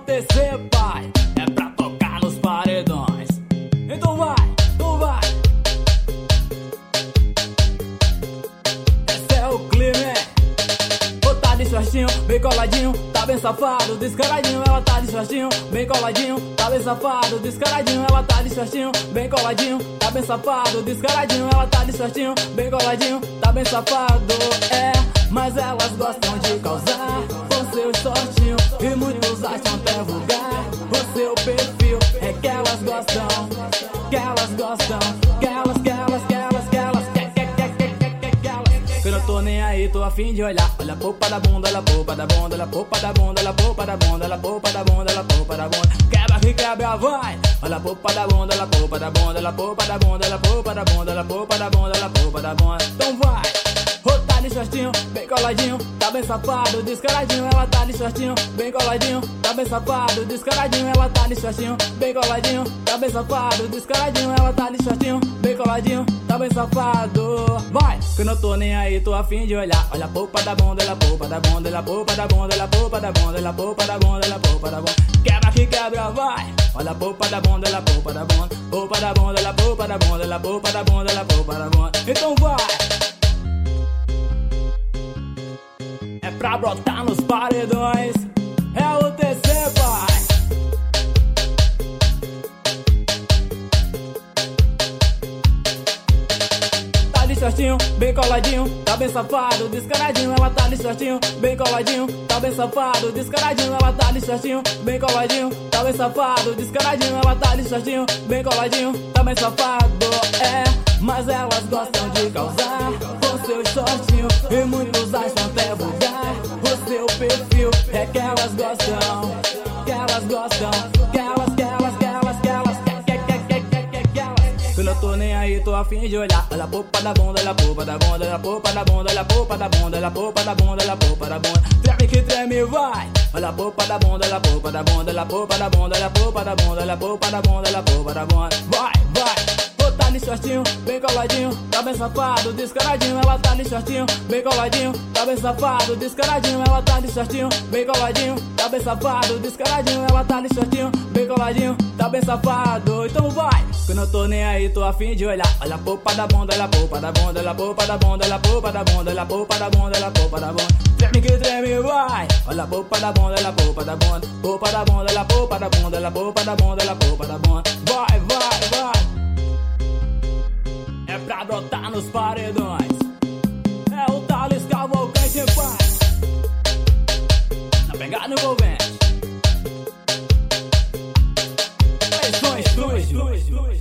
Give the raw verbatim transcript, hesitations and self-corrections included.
T C, pai, é pra tocar nos paredões. Então vai, então vai. Esse é o clima, ô tá de shortinho, bem coladinho, tá bem safado, descaradinho. Ela tá de shortinho, bem coladinho, tá bem safado, descaradinho. Ela tá de shortinho, bem coladinho, tá bem safado, descaradinho. Ela tá de shortinho, bem coladinho, tá bem safado. É, mas elas gostam de causar com seu shortinho e muitos acham até vulgar o seu perfil. É que elas gostam, que elas gostam, que elas, que elas, que elas, que elas, que, que, que, que, que, que elas. Que eu não tô nem aí, tô a fim de olhar. Olha a polpa da bunda, olha a polpa da bunda, olha a polpa da bunda, olha a polpa da bunda, olha a polpa da bunda, olha a polpa da bunda. Quebra que quebra, vai. Olha a polpa da bunda, olha a polpa da bunda, olha a polpa da bunda, olha a polpa da bunda, olha a polpa da bunda, olha a polpa da bunda. Então vai. Tá de shortinho, bem coladinho, tá bem safado, descaradinho. Ela tá de shortinho, bem coladinho, tá bem safado, descaradinho. Ela tá de shortinho, bem coladinho, tá bem safado, descaradinho. Ela tá de shortinho, bem coladinho, tá bem safado. Vai, que eu não tô nem aí, tô a fim de olhar. Olha a polpa da bunda, olha a polpa da bunda, olha a polpa da bunda, olha a polpa da bunda, olha a polpa da bunda, olha a polpa da bunda. Quebra que quebra, vai. Olha a polpa da bunda, olha a polpa da bunda, polpa da bunda, olha a polpa da bunda, olha a polpa da bunda, olha a polpa da bunda. Então vai. É pra brotar nos paredões, é o T C, pai. Tá de shortinho, bem coladinho, tá bem safado, descaradinho. Ela tá de shortinho, bem coladinho, tá bem safado, descaradinho. Ela tá de shortinho, bem coladinho, tá bem safado, descaradinho. Ela tá de shortinho, bem coladinho, tá bem safado. É, mas elas gostam de causar com seu shortinho e muitos acham até vulgar o seu perfil. É que elas gostam, que elas gostam, que elas, que elas, que elas, que elas, que, que, que, que, que, que elas. Eu não tô nem aí, tô a fim de olhar. Olha a polpa da bunda, olha a polpa da bunda, olha a polpa da bunda, olha a polpa da bunda, olha a polpa da bunda, olha a polpa da bunda. Treme que treme, vai. Olha a polpa da bunda, olha a polpa da bunda, olha a polpa da bunda, olha a polpa da bunda, olha a polpa da bunda, olha a polpa da bunda. Vai, vai. Tá de shortinho, bem coladinho, tá bem safado, descaradinho. Ela tá de shortinho, bem coladinho, tá bem safado, descaradinho. Ela tá de shortinho, bem coladinho, tá bem safado, descaradinho. Ela tá de shortinho, bem coladinho, tá bem safado. Então vai, que eu não tô nem aí, tô a fim de olhar. Olha a polpa da bunda, olha a polpa da bunda, olha a polpa da bunda, olha a polpa da bunda, olha a polpa da bunda, olha a polpa da bunda. Treme que treme, vai. Olha a polpa da bunda, olha a polpa da bunda, polpa da bunda, olha a polpa da bunda, olha a polpa da bunda, olha a polpa da bunda. Vai, vai, vai. É pra brotar nos paredões, é o Thales Cavalcante, pai. Na pegada envolvente. Estúdio.